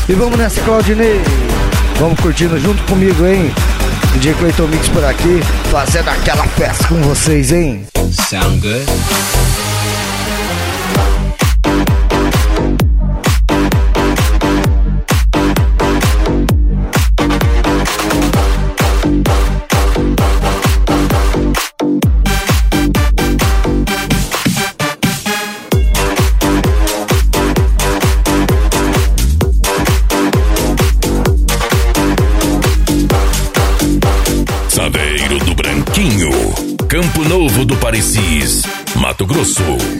E vamos nessa, Claudinei. Vamos curtindo junto comigo, hein? DJ Clayton Mix por aqui, fazendo aquela festa com vocês, hein? Sound good? Sandeiro do Branquinho, Campo Novo do Parecis, Mato Grosso.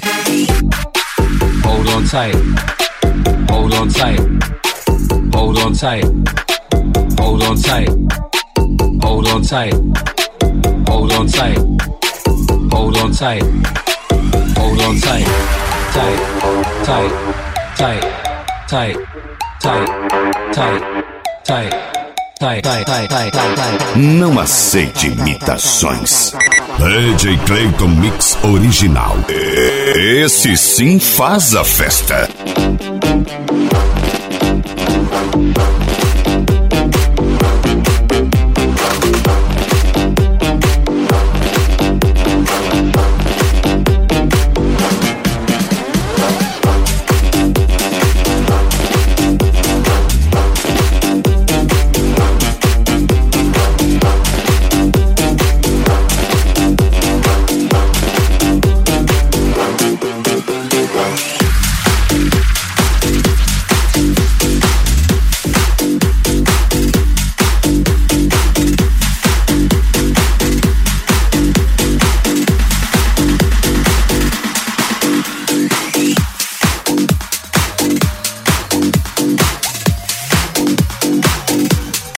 Hold on tight. Hold on tight. Hold on tight. Hold on tight. Hold on tight. Hold on tight. Hold on tight. Hold on tight. Tight. Tight. Tight. Tight. Tight. Tight. Tight. Não aceite imitações. DJ Clayton Mix original. Esse sim faz a festa.